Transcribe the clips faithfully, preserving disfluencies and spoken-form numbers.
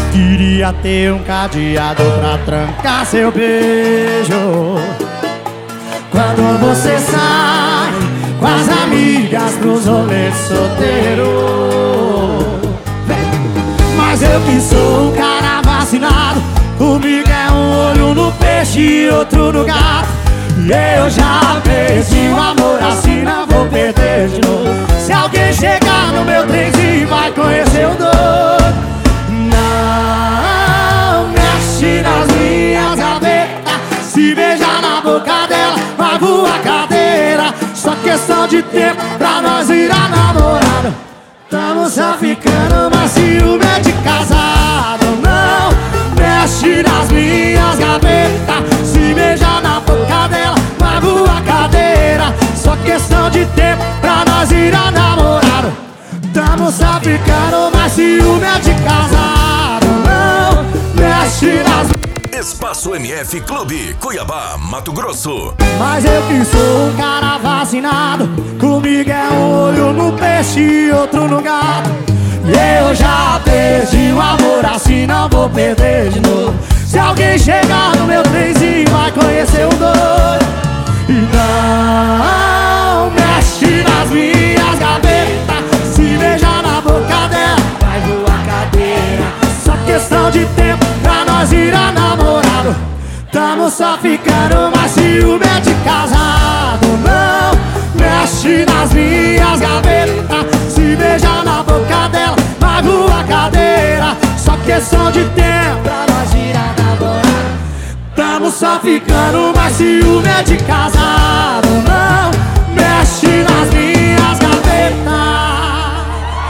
Queria ter um cadeado pra trancar seu beijo. Quando você sai com as amigas pros rolês solteiro. Mas eu que sou um cara vacinado, comigo é um olho no peixe e outro no gato. E eu já perdi o amor assim, não vou perder de novo. Se alguém chegar no meu trenzinho vai conhecer o doido. Não mexe nas minhas gavetas, se beijar na boca dela vai voar cadeira. Só questão de tempo pra nós virar namorado. Tamo só ficando, mas ciúme é de casado. Não mexe nas minhas gavetas, se beijar na boca dela vai voar cadeira. Só questão de tempo pra nós virar namorado. Tamo só ficando, mas ciúme é de casado. Não mexe nas... Espaço M F Clube, Cuiabá, Mato Grosso. Mas eu que sou um cara vacinado, comigo é um olho no peixe e outro no gato. E eu já perdi o amor assim, não vou perder de novo. Se alguém chegar no meu trenzinho vai conhecer o doido. E não mexe nas minhas gavetas, se beijar na boca dela vai voar cadeira. Só questão de tempo pra nós virar namorado. Tamo só ficando, mas ciúme é de casado. Não mexe nas minhas gavetas, se beijar na boca dela vai voar cadeira. Só questão de tempo pra nós virar namorado. Tamo só ficando, mas ciúme é de casado. Não mexe nas minhas gavetas.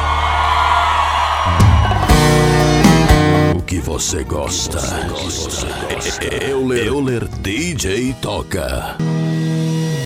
O que você gosta? Euler, Euler D J toca.